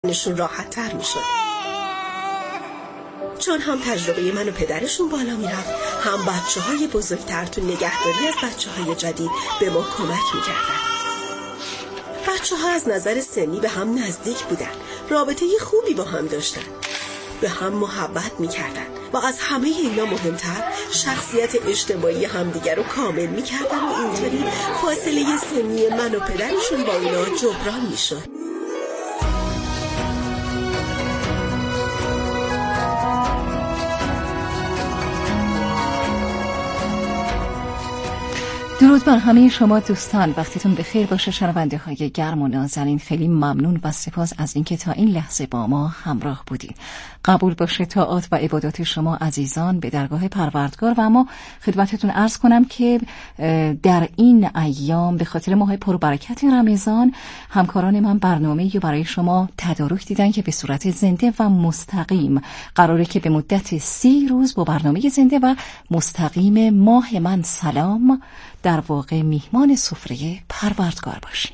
نشون راحت تر می شد. چون هم تجربه من و پدرشون بالا می رفت، هم بچه های بزرگتر تو نگهداری از بچه های جدید به ما کمک می کردن. بچه ها از نظر سنی به هم نزدیک بودن، رابطه خوبی با هم داشتن، به هم محبت می کردن و از همه اینا مهمتر شخصیت اجتماعی همدیگر رو کامل می کردن و اینطوری فاصله سنی من و پدرشون با اینا جبران می شد. درود بر همه شما دوستان، وقتتون بخیر باشه. شنونده های گرم و نازنین، خیلی ممنون و سپاس از اینکه تا این لحظه با ما همراه بودید. قبول باشه طاعات و عبادات شما عزیزان به درگاه پروردگار و اما خدمتتون عرض کنم که در این ایام به خاطر ماه پربرکت رمضان همکاران من برنامه‌ای برای شما تدارک دیدن که به صورت زنده و مستقیم قراره که به مدت 30 روز با برنامه زنده و مستقیم ماه من سلام در واقع میهمان سفره پروردگار باشیم.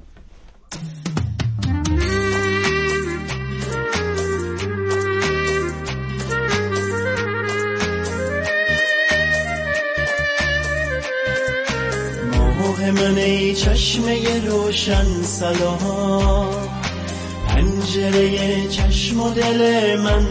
ماه من ای چشمه روشن سلام، پنجره چشم و دل من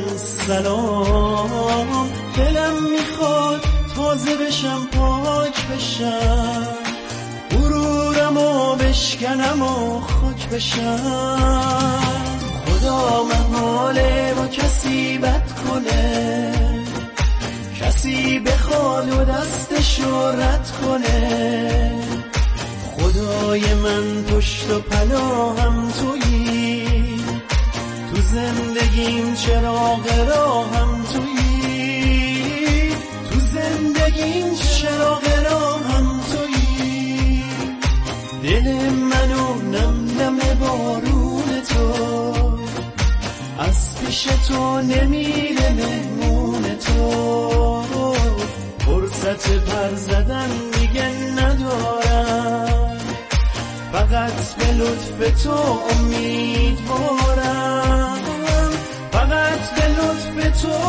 سلام. دلم میخواد تازه بشم، پاک بشم، غرورم و بشکنم و خاک بشم. خدا محاله با کسی بد کنه، کسی بخواد و دستشو رد کنه. خدای من پشت و پناهم تویی، تو زندگیم چراغ راهم تویی، تو زندگیم چراغ راهم تویی. دل منو نم نم بارون تو، از پیش تو نمیره مهمون تو. فرصت پر زدن دیگه ندارم، فقط به لطف تو امیدوارم، فقط به لطف تو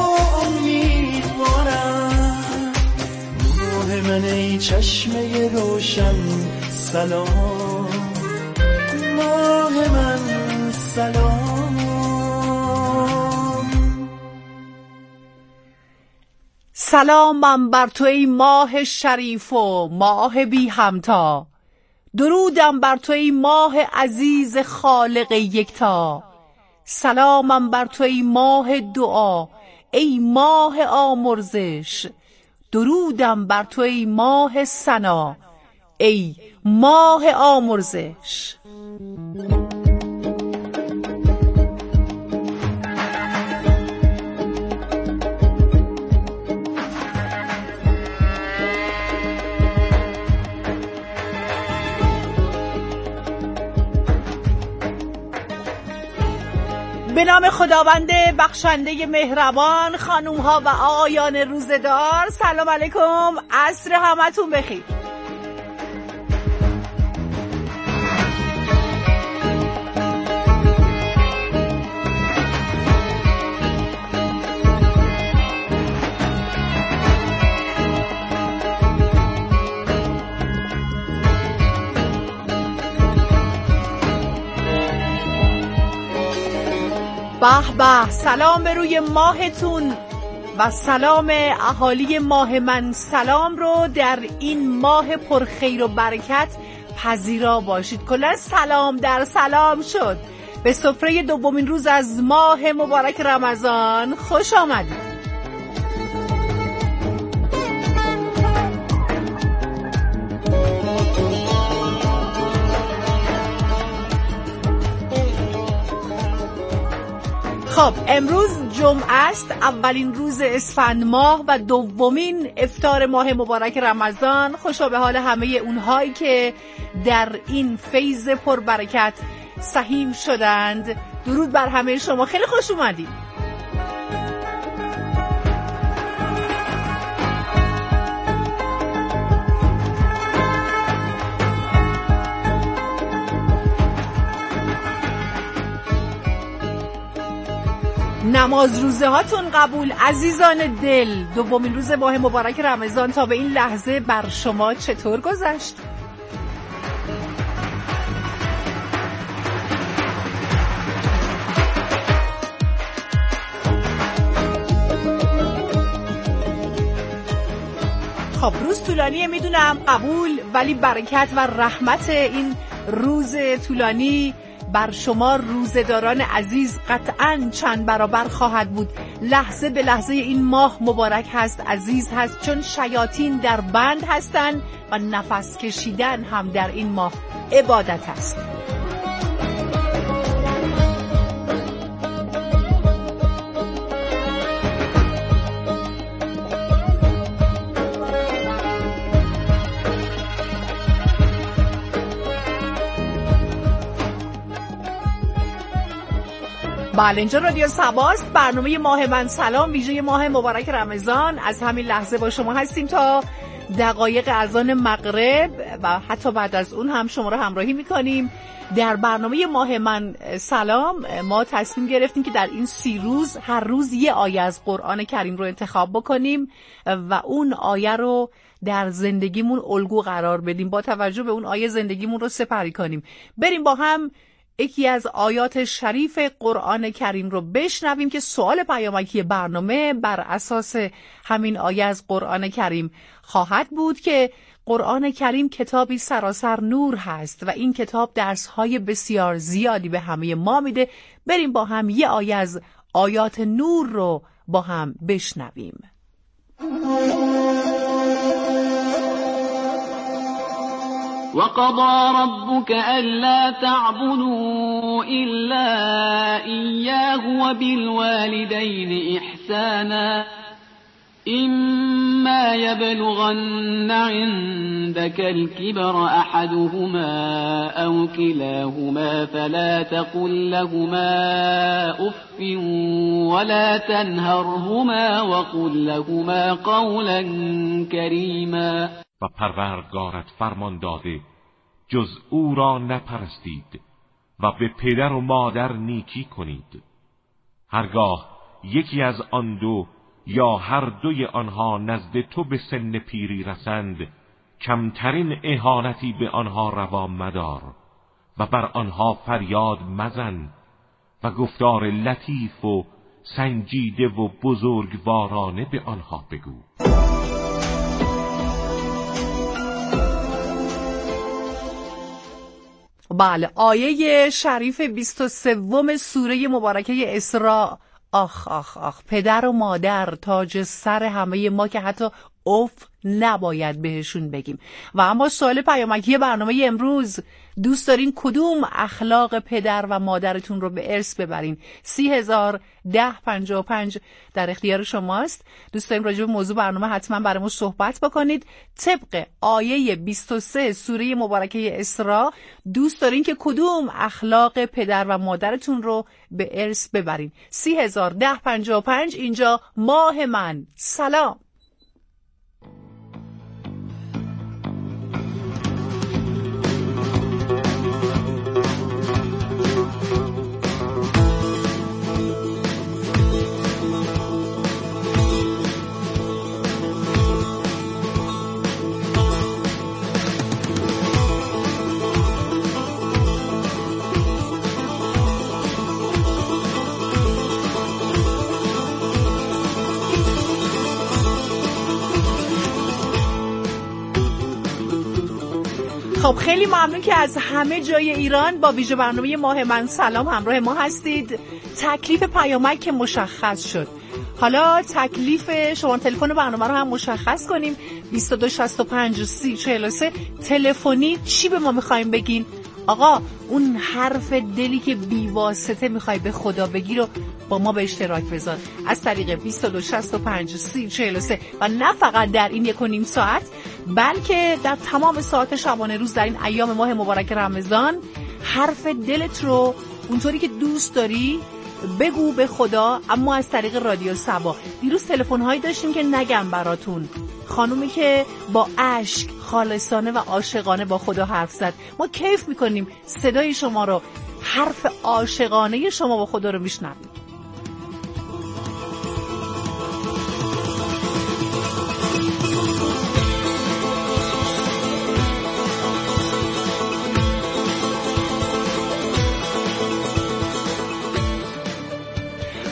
امیدوارم. ماه من ای چشمه روشن سلام، ماه من سلام. سلامم بر تو ای ماه شریف و ماه بی همتا، درودم بر تو ای ماه عزیز خالق یکتا. سلامم بر تو ای ماه دعا، ای ماه آمرزش، درودم بر تو ای ماه ثنا، ای ماه آمرزش. به نام خداوند بخشنده مهربان، خانوم ها و آقایان روزدار، سلام علیکم، عصر همتون بخیر. به به، سلام به روی ماهتون و سلام اهالی ماه من سلام رو در این ماه پرخیر و برکت پذیرا باشید. کلا سلام در سلام شد. به سفره دومین روز از ماه مبارک رمضان خوش آمدید. خب امروز جمعه است، اولین روز اسفند ماه و دومین افطار ماه مبارک رمضان. خوشا به حال همه اونهایی که در این فیض پربرکت سهیم شدند. درود بر همه شما، خیلی خوش اومدید. نماز روزه هاتون قبول عزیزان دل. دومین روز ماه مبارک رمضان تا به این لحظه بر شما چطور گذشت؟ خب روز طولانیه میدونم قبول، ولی برکت و رحمت این روز طولانی بر شما روزداران عزیز قطعاً چند برابر خواهد بود. لحظه به لحظه این ماه مبارک هست، عزیز هست، چون شیاطین در بند هستند و نفس کشیدن هم در این ماه عبادت است. بله اینجا رادیو صباست، برنامه ماه من سلام، ویژه ماه مبارک رمضان. از همین لحظه با شما هستیم تا دقایق اذان مغرب و حتی بعد از اون هم شما رو همراهی میکنیم. در برنامه ماه من سلام ما تصمیم گرفتیم که در این 30 روز هر روز یه آیه از قرآن کریم رو انتخاب بکنیم و اون آیه رو در زندگیمون الگو قرار بدیم، با توجه به اون آیه زندگیمون رو سپری کنیم. بریم با هم یکی از آیات شریف قرآن کریم رو بشنویم که سوال پیامکی برنامه بر اساس همین آیه از قرآن کریم خواهد بود که قرآن کریم کتابی سراسر نور هست و این کتاب درس‌های بسیار زیادی به همه ما میده. بریم با هم یه آیه از آیات نور رو با هم بشنویم. وقضى ربك ألا تعبدوا إلا إياه وبالوالدين إحسانا إما يبلغن عندك الكبر أحدهما أو كلاهما فلا تقل لهما أف ولا تنهرهما وقل لهما قولا كريما. و پروردگارت فرمان داده جز او را نپرستید و به پدر و مادر نیکی کنید. هرگاه یکی از آن دو یا هر دوی آنها نزد تو به سن پیری رسند، کمترین اهانتی به آنها روا مدار و بر آنها فریاد مزن و گفتار لطیف و سنجیده و بزرگوارانه به آنها بگو. بله آیه شریف 23 سوره مبارکه اسراء. آخ آخ آخ، پدر و مادر تاج سر همه ما که حتی اوف نباید بهشون بگیم. و اما سوال پیامکی برنامه امروز، دوست دارین کدوم اخلاق پدر و مادرتون رو به ارث ببرین؟ 301055 در اختیار شماست. دوست داریم راجع به موضوع برنامه حتما برامون صحبت بکنید. طبق آیه 23 سوره مبارکه اسراء دوست دارین که کدوم اخلاق پدر و مادرتون رو به ارث ببرین؟ 301055 اینجا ماه من سلام. خب خیلی ممنون که از همه جای ایران با ویژه برنامه ماه من سلام همراه ما هستید. تکلیف پیامک که مشخص شد، حالا تکلیف شما تلفن برنامه رو هم مشخص کنیم. 2265 3043 تلفنی چی به ما میخوایم بگین؟ آقا اون حرف دلی که بیواسطه میخوای به خدا بگی رو با ما به اشتراک بذار از طریق 2265 3043 و نه فقط در این 1.5 ساعت بلکه در تمام ساعت شبانه روز در این ایام ماه مبارک رمضان. حرف دلت رو اونطوری که دوست داری بگو به خدا، اما از طریق رادیو صبا. دیروز تلفن‌هایی داشتیم که نگم براتون، خانومی که با اشک خالصانه و عاشقانه با خدا حرف زد. ما کیف میکنیم صدای شما رو، حرف عاشقانه شما با خدا رو میشنویم.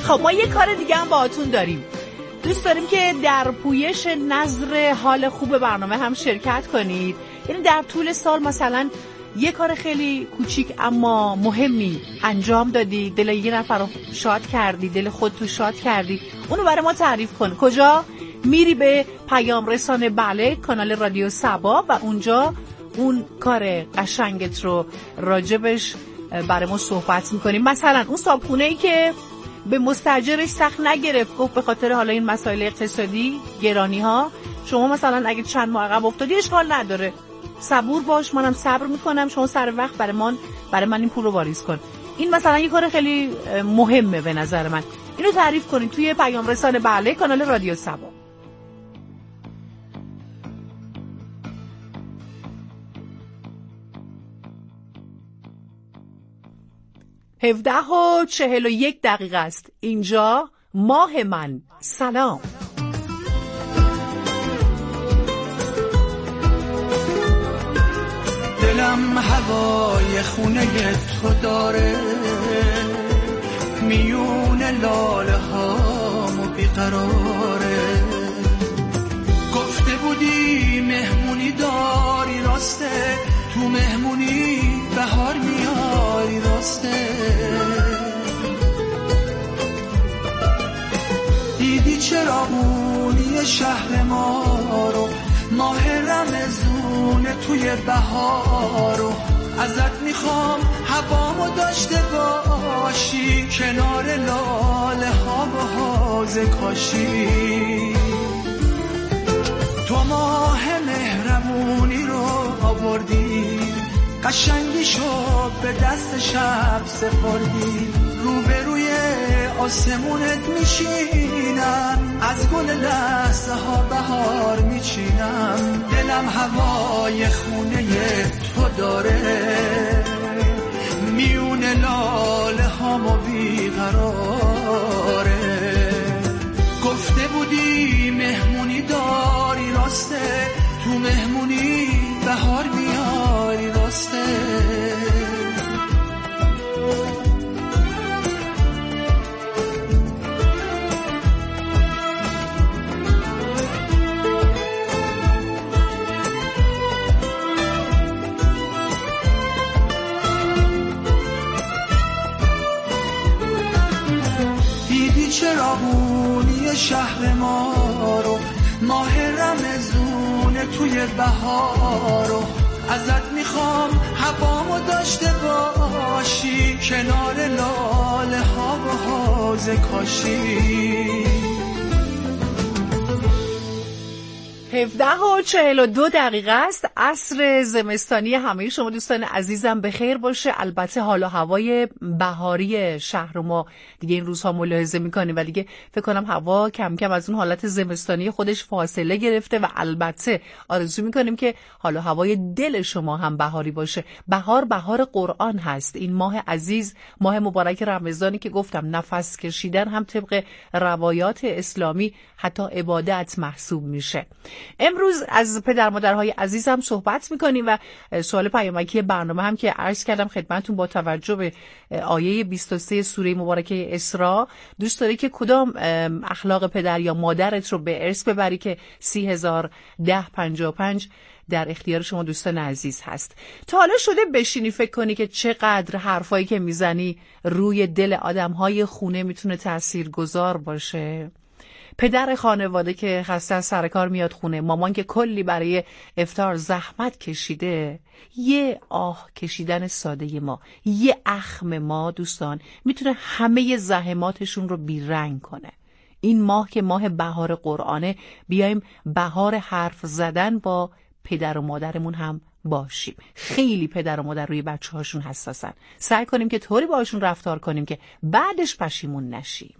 خب ما یه کار دیگه هم باهاتون داریم. دوست داریم که در پویش نظر حال خوب برنامه هم شرکت کنید. یعنی در طول سال مثلا یه کار خیلی کوچیک اما مهمی انجام دادی، دل یه نفر رو شاد کردی، دل خود تو شاد کردی، اونو برای ما تعریف کن. کجا؟ میری به پیام رسانه بله کانال رادیو سبا و اونجا اون کار قشنگت رو راجبش برای ما صحبت میکنیم. مثلا اون صابخونه‌ای که به مستاجرش سخت نگرفت، گفت به خاطر حالا این مسائل اقتصادی، گرانی ها شما مثلا اگه چند ماه عقب افتادی اشکال نداره، صبور باش، منم صبر میکنم، شما سر وقت برای من این پول رو واریز کن. این مثلا یه کار خیلی مهمه به نظر من. اینو تعریف کنید توی پیام رسانه بله کانال رادیو سبا. 17:41 است. اینجا ماه من. سلام. دلم هوای خونه تو داره، میون لاله هامو بیقراره. گفته بودی مهمونی داری راسته، تو مهمونی بهار میاری راسته. دیدی چراغونی شهر ما رو، ماه رمضون توی بهارو. ازت میخوام هوامو داشته باشی، کنار لاله ها و حوض کاشی. تو ماه مهربونی رو آوردی، قشنگیشو به دست شب سپردی. روبروی آسمونت میشینم، از گل لحظه ها بهار میچینم. دلم هوای خونه تو داره، میون لاله هامو بیقراره. گفته بودی مهمونی داری راسته، تو مهمونی بهار میاری راسته. چراغونی شهر ما رو، ماه رمضون توی بهارو. ازت میخوام هوامو داشته باشی، کنار لاله ها و حوض کاشی. 17:42 است. عصر زمستانی همه شما دوستان عزیزم بخیر باشه. البته حال و هوای بهاری شهر ما دیگه این روزها ملاحظه میکنیم و دیگه فکر کنم هوا کم کم از اون حالت زمستانی خودش فاصله گرفته و البته آرزو میکنیم که حال و هوای دل شما هم بهاری باشه. بهار قرآن هست. این ماه عزیز، ماه مبارک رمضانی که گفتم نفس کشیدن هم طبق روایات اسلامی حتی عبادت محسوب میشه. امروز از پدر مادرهای عزیزم صحبت میکنیم و سوال پیامکی برنامه هم که عرض کردم خدمتون با توجه به آیه 23 سوره مبارکه اسراء، دوست داری که کدام اخلاق پدر یا مادرت رو به ارث ببری که 301055 در اختیار شما دوستان عزیز هست. تا حالا شده بشینی فکر کنی که چقدر حرفایی که میزنی روی دل آدمهای خونه میتونه تاثیرگذار باشه؟ پدر خانواده که خسته از سر کار میاد خونه، مامان که کلی برای افطار زحمت کشیده، یه آه کشیدن ساده ما، یه اخم ما دوستان میتونه همه زحماتشون رو بیرنگ کنه. این ماه که ماه بهار قرآنه، بیایم بهار حرف زدن با پدر و مادرمون هم باشیم. خیلی پدر و مادر روی بچه هاشون حساسن. سعی کنیم که طوری باشون رفتار کنیم که بعدش پشیمون نشیم.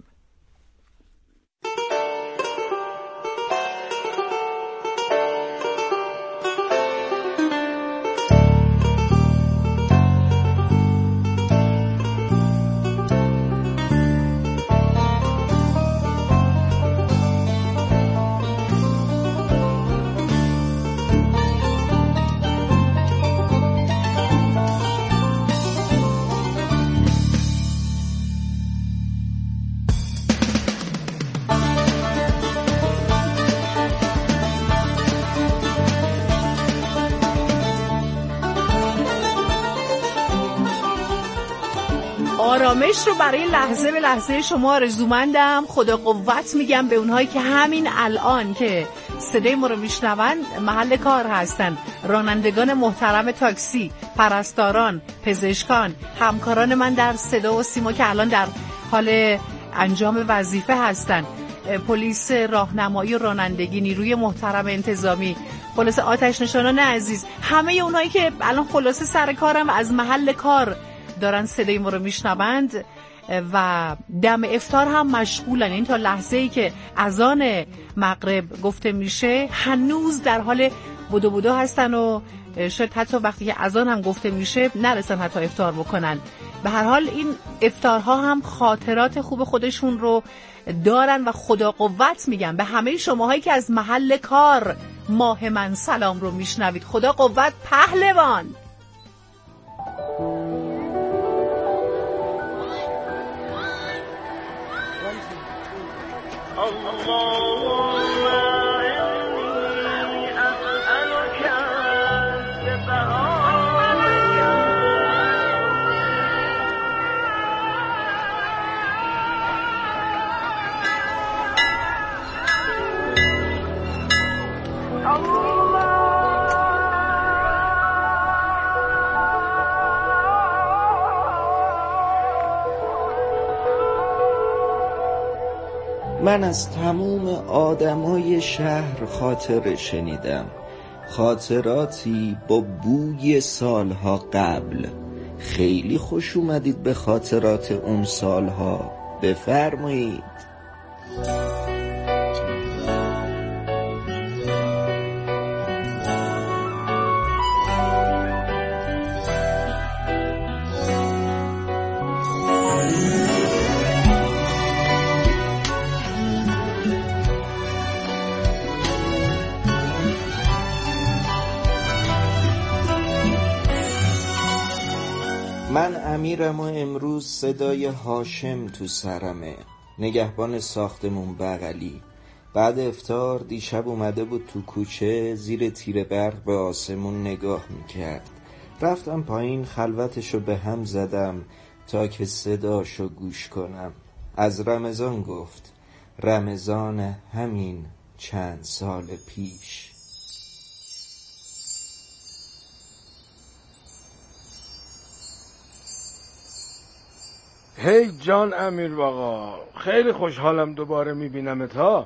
آرامش رو برای لحظه به لحظه شما آرزومندم. خدا قوت میگم به اونهایی که همین الان که صدای ما رو میشنون محل کار هستن، رانندگان محترم تاکسی، پرستاران، پزشکان، همکاران من در صدا و سیما که الان در حال انجام وظیفه هستن، پلیس راهنمایی و رانندگی، نیروی محترم انتظامی، پلیس آتش نشانان عزیز، همه اونهایی که الان خلاصه سر کارم از محل کار دارن صدای ما رو میشنوند و دم افطار هم مشغولن. این تا لحظه‌ای که اذان مغرب گفته میشه هنوز در حال بدو هستن و شاید حتی وقتی که اذان هم گفته میشه نرسن حتی افطار بکنن. به هر حال این افطارها هم خاطرات خوب خودشون رو دارن و خدا قوت میگم به همه شماهایی که از محل کار ماه من سلام رو میشنوید. خدا قوت پهلوان. من از تموم آدمای شهر خاطره شنیدم، خاطراتی با بوی سالها قبل. خیلی خوش اومدید به خاطرات اون سالها، بفرمایید. من امیرم و امروز صدای هاشم تو سرمه، نگهبان ساختمون بغلی. بعد افطار دیشب اومده بود تو کوچه، زیر تیر برق به آسمون نگاه میکرد. رفتم پایین خلوتشو به هم زدم تا که صداشو گوش کنم. از رمضان گفت، رمضان همین چند سال پیش. هی جان امیر بابا، خیلی خوشحالم دوباره میبینمت ها.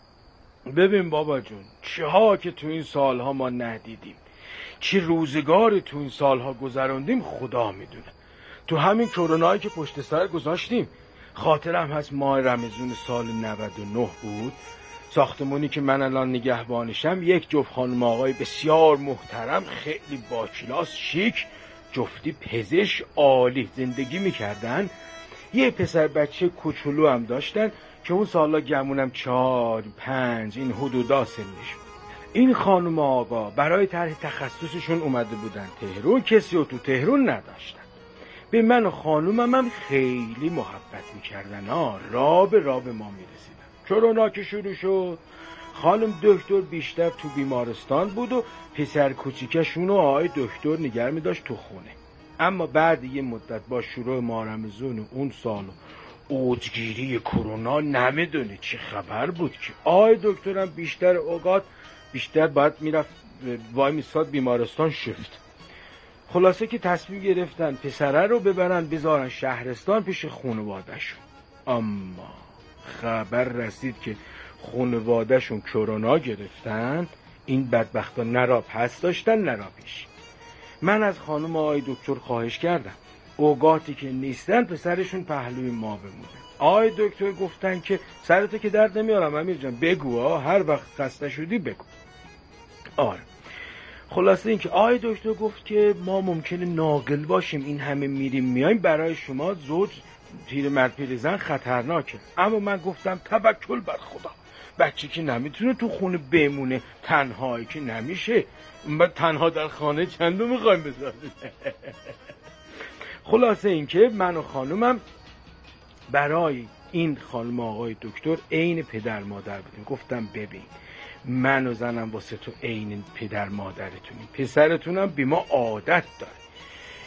ببین بابا جون، چه ها که تو این سالها ما ندیدیم، چه روزگاری تو این سالها گذراندیم خدا میدونه. تو همین کرونایی که پشت سر گذاشتیم، خاطرم هست ماه رمضان سال 99 بود. ساختمونی که من الان نگهبانشم یک جفت خانم آقای بسیار محترم، خیلی با کلاس، شیک، جفتی پزشک عالی زندگی میکردن. یه پسر بچه کوچولو هم داشتن که اون سالا گمونم 4 5 این حدودا سنش بود. این خانم آقا برای طرح تخصصشون اومده بودن تهران، کسی رو تو تهران نداشتن. به من و خانومم هم خیلی محبت میکردن ها، را به ما میرسیدن. کرونا که شروع شد، خانم دکتر بیشتر تو بیمارستان بود و پسر کوچیکشون و آقای دکتر نگه می‌داشت تو خونه. اما بعد یه مدت با شروع ماه رمضان اون سال اوجگیری کرونا نمیدونه چه خبر بود که آقای دکترم بیشتر اوقات باید میرفت وای میستاد بیمارستان شفت. خلاصه که تصمیم گرفتن پسره رو ببرن بذارن شهرستان پیش خانواده‌شون. اما خبر رسید که خانواده‌شون کرونا گرفتن. این بدبختا نه را پس داشتن نه را پیش. من از خانم آقای دکتر خواهش کردم اوقاتی که نیستن پسرشون پهلوی ما بمونه. آقای دکتر گفتن که سرتو که درد نمیارم امیر جان، بگو هر وقت خسته شدی بگو. آره. خلاصه این که آقای دکتر گفت که ما ممکنه ناقل باشیم، این همه میریم میایم، برای شما زوج پیر مرد پیر زن خطرناکه. اما من گفتم توکل بر خدا، بچه که نمیتونه تو خونه بمونه، تنهایی که نمیشه، تنها در خانه چندو میخوایم بذاریم. خلاصه این که من و خانومم برای این خانم آقای دکتر عین پدر مادر بودیم. گفتم ببین من و زنم واسه تو عین پدر مادرتونیم، پسرتونم بی ما عادت داره،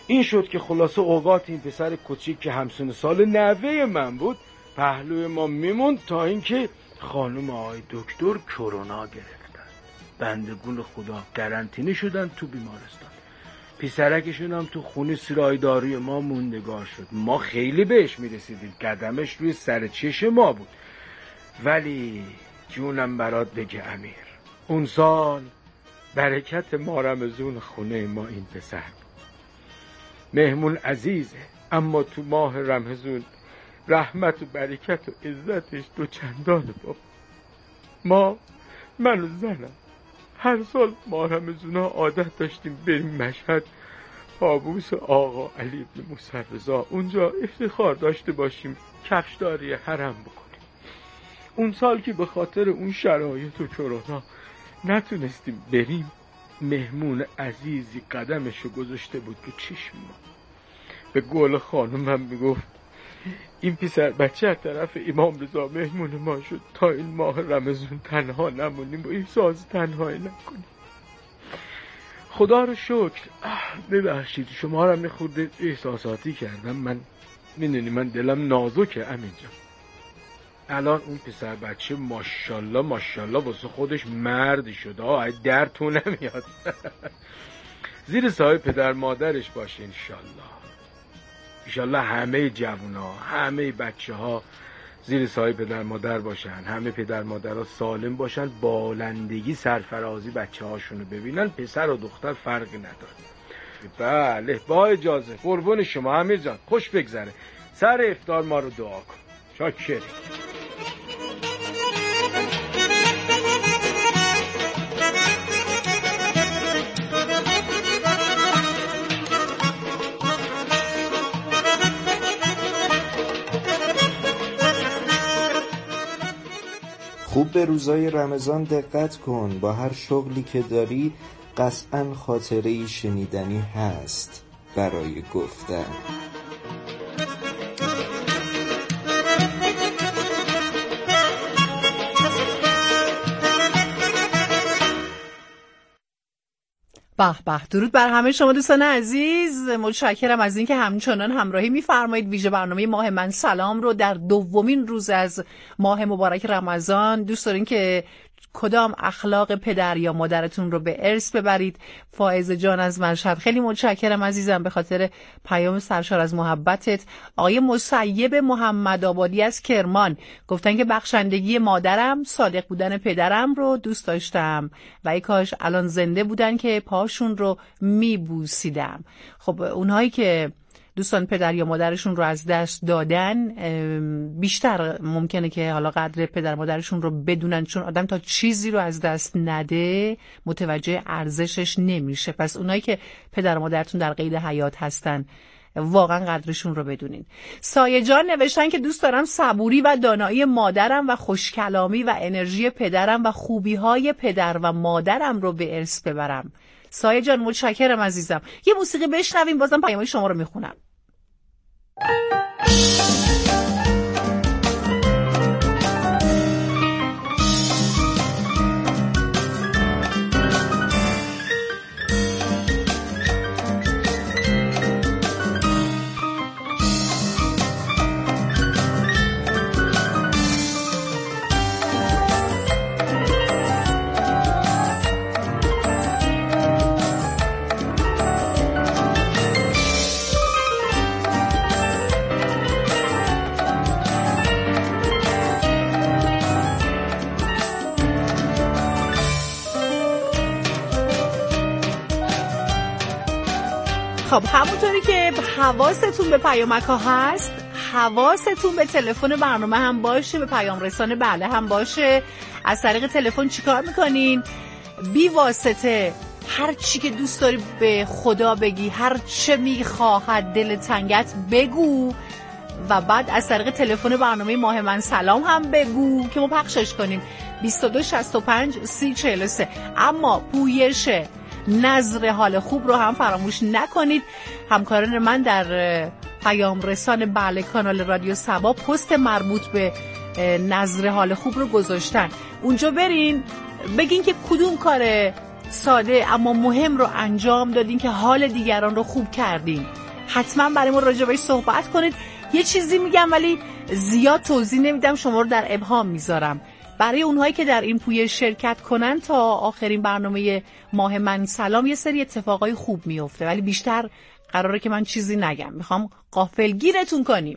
این شد که خلاصه اوقات این پسر کوچیک که همسن سال نوه من بود پهلوی ما میموند تا اینکه خانم آقای دکتر کرونا گرفتن. بندگون خدا قرنطینه شدن تو بیمارستان. پسرکشون هم تو خونه سرایداری ما موندگار شد. ما خیلی بهش میرسیدیم، قدمش روی سر چش ما بود. ولی جونم برات بگه امیر، اون سال برکت ما رمزون خونه ما این پسر بود. مهمون عزیزه، اما تو ماه رمزون رحمت و برکت و عزتش دو چندانه بابا. من و زنم هر سال ماه رمزونا عادت داشتیم بریم مشهد پابوس آقا علی بن موسی رضا، اونجا افتخار داشته باشیم کفشداری حرم بکنیم. اون سال که به خاطر اون شرایط و کرونا نتونستیم بریم، مهمون عزیزی قدمشو گذاشته بود تو چشم ما. به قول خانمم میگفت این پسر بچه از طرف امام رضا مهمون ما شد تا این ماه رمضان تنها نمونیم و احساس تنهایی نکنیم. خدا رو شکر. ببخشید شما رو میخورده احساساتی کردم. من میدونی من دلم نازکه امین جان. الان اون پسر بچه ماشاءالله ماشاءالله واسه خودش مرد شده، در تو نمیاد. زیر سایه پدر مادرش باشه انشالله همه جوونا همه بچه ها زیر سایه پدر مادر باشن، همه پدر مادرها سالم باشن، بالندگی سرفرازی بچه هاشونو ببینن، پسر و دختر فرقی نداره. بله با اجازه قربون شما امیر جان، خوش بگذره. سر افطار ما رو دعا کن. شاکریم. خوب به روزای رمضان دقت کن. با هر شغلی که داری قطعاً خاطره‌ای شنیدنی هست برای گفتن. به به، درود بر همه شما دوستان عزیز. متشکرم از اینکه همچنان همراهی می‌فرمایید. ویژه برنامه ماه من سلام رو در دومین روز از ماه مبارک رمضان دوست دارین که کدام اخلاق پدر یا مادرتون رو به ارث ببرید. فائزه جان از مشهد، خیلی متشکرم عزیزم به خاطر پیام سرشار از محبتت. آقای مسیب محمد آبادی از کرمان گفتن که بخشندگی مادرم، صادق بودن پدرم رو دوست داشتم و ای کاش الان زنده بودن که پاشون رو میبوسیدم. خب اونهایی که دوستان پدر یا مادرشون رو از دست دادن بیشتر ممکنه که حالا قدر پدر مادرشون رو بدونن، چون آدم تا چیزی رو از دست نده متوجه ارزشش نمیشه. پس اونایی که پدر مادرتون در قید حیات هستن واقعا قدرشون رو بدونین. سایه جان نوشتن که دوست دارم صبوری و دانایی مادرم و خوشکلامی و انرژی پدرم و خوبی‌های پدر و مادرم رو به ارث ببرم. سایه جان متشکرم عزیزم. یه موسیقی بشنویم بازم پیام‌های شما رو میخونم. خب همونطوری که حواستون به پیامک‌ها هست، حواستون به تلفن برنامه هم باشه، به پیام رسان بله هم باشه. از طریق تلفن چیکار میکنین؟ بی واسطه هر چی که دوست داری به خدا بگی، هر چه میخواهد دل تنگت بگو و بعد از طریق تلفن برنامه ماه من سلام هم بگو که ما پخشش کنیم. 2265 3043. اما پویش نظر حال خوب رو هم فراموش نکنید. همکاران من در پیام رسان بله کانال رادیو سبا پست مربوط به نظر حال خوب رو گذاشتن. اونجا برین بگین که کدوم کار ساده اما مهم رو انجام دادین که حال دیگران رو خوب کردین. حتما برای ما راجع بهش صحبت کنید. یه چیزی میگم ولی زیاد توضیح نمیدم، شما رو در ابهام میذارم. برای اونهایی که در این پویه شرکت کنن تا آخرین برنامه ماه من سلام یه سری اتفاقای خوب میفته، ولی بیشتر قراره که من چیزی نگم، میخوام غافلگیرتون کنیم.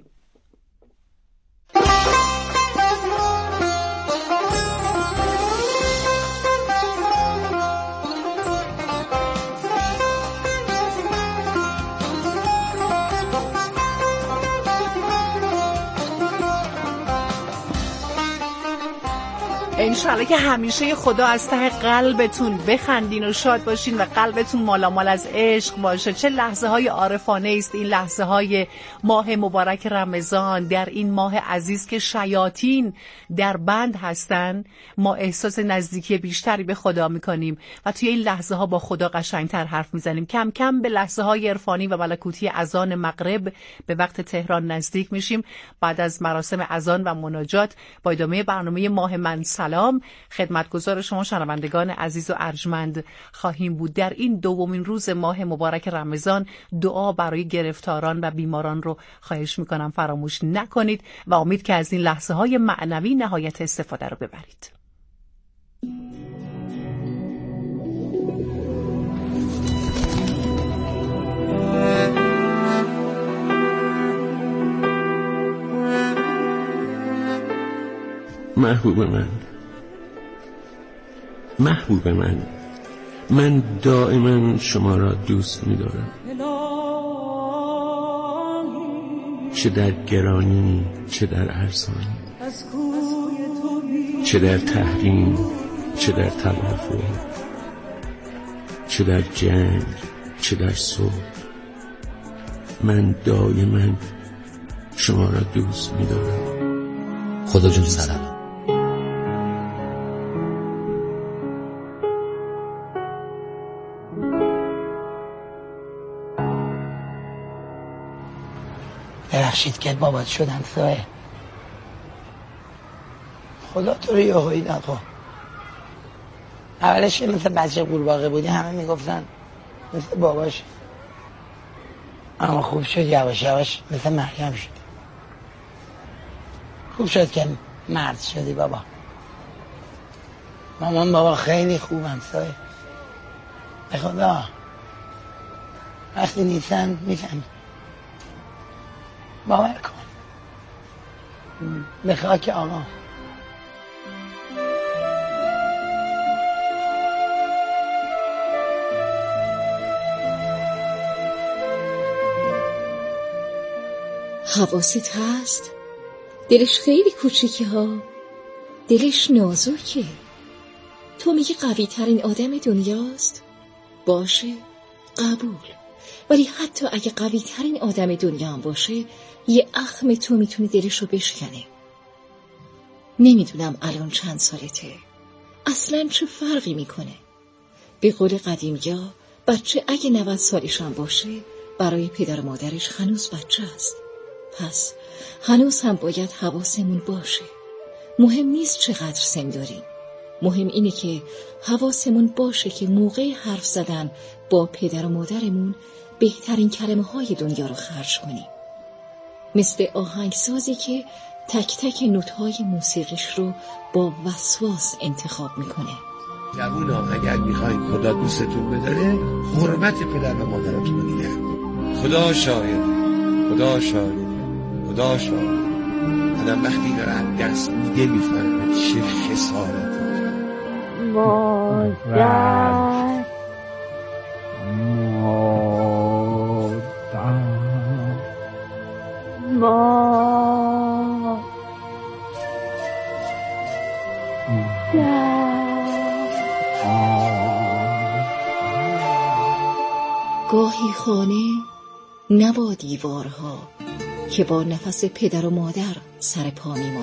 انشالله که همیشه خدا از ته قلبتون بخندین و شاد باشین و قلبتون مالامال از عشق باشه. چه لحظه های عارفانه است این لحظه های ماه مبارک رمضان، در این ماه عزیز که شیاطین در بند هستن ما احساس نزدیکی بیشتری به خدا میکنیم و توی این لحظه ها با خدا قشنگتر حرف میزنیم. کم کم به لحظه های عرفانی و ملکوتی اذان مغرب به وقت تهران نزدیک میشیم. بعد از مراسم اذان و مناجات با ادامه برنامه ماه من سلام خدمتگزار شما شنوندگان عزیز و ارجمند خواهیم بود. در این دومین روز ماه مبارک رمضان دعا برای گرفتاران و بیماران رو خواهش میکنم فراموش نکنید و امید که از این لحظه های معنوی نهایت استفاده رو ببرید. محبوب من دائما شما را دوست می‌دارم، چه در گرانی چه در ارزانی، چه در تحریم چه در توافق، چه در جنگ چه در صلح. من دائما شما را دوست می‌دارم. خدا جون سلام. درخشید که بابات شدم سایه، خدا تو رو یهویی نکن. اولش که مثل بچه قورباغه بودی همه میگفتن مثل باباش، اما خوب شد یواش یواش مثل مریم شد. خوب شد که مرد شدی بابا. مامان بابا خیلی خوبم سایه، به خدا وقتی نیستن میفهمی. باور کن به خاک آقا. حواست هست؟ دلش خیلی کوچیکه ها، دلش نازکه. تو میگی قوی ترین آدم دنیاست؟ باشه، قبول. ولی حتی اگه قوی ترین آدم دنیا هم باشه، یه اخم تو میتونه دلشو بشکنه. نمیدونم الان چند سالته، اصلاً چه فرقی میکنه. به قول قدیمیا بچه اگه 90 سالش هم باشه برای پدر و مادرش هنوز بچه است. پس هنوز هم باید حواسمون باشه. مهم نیست چقدر سن داریم، مهم اینه که حواسمون باشه که موقع حرف زدن با پدر و مادرمون بهترین کلمه های دنیا رو خرج کنیم. مثل آهنگسازی که تک تک نوت‌های موسیقیش رو با وسواس انتخاب میکنه. جوونا اگر میخواین خدا دوستتون بداره، حرمت پدر و مادرتون رو نگه. خدا شاهد، خدا شاهد، خدا شاهد. آدم وقتی داره دست میده میفهمه چه خسارت. مادر گاهی خانه نه با دیوارها که با نفس پدر و مادر سر پا می‌ماند.